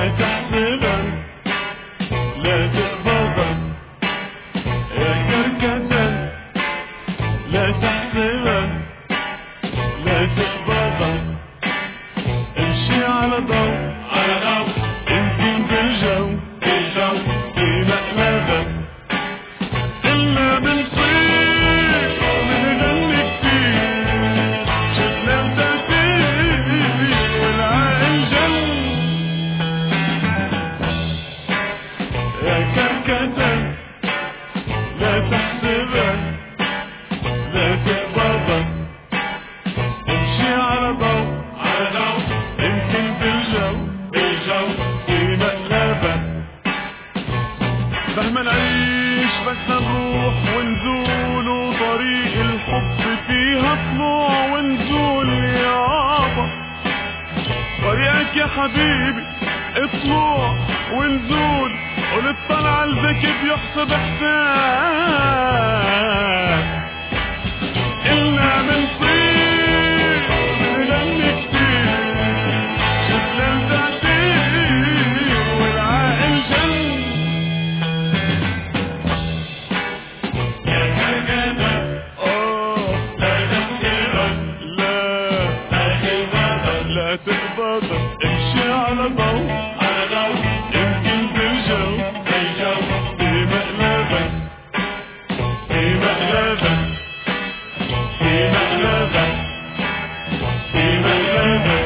لا تحسبن لا تقبضن يا كركدة لا تحسبن لا تقبضن امشي على ضوء يمكن بالجو في مقلبك إلا بنصير وبنغني كتير شفنا وتأثير والعقل جن يا كركدة لا تحسبن لا تقبضن امشي على ضوء يمكن بالجو في مقلبك مهما نعيش بدنا نروح ونزول وطريق الحب فيها طلوع ونزول يابا طريقك يا حبيبي اطلوع ونزول ونطلع الذكي بيحسب حساب إلا بنصير بنغني كتير شفنا التأثير والعقل جن يا كركدة لا تحسبن لا تقبضن امشي على ضوء يمكن بالجو في مقلبك في مقلبك في مقلبك في مقلبك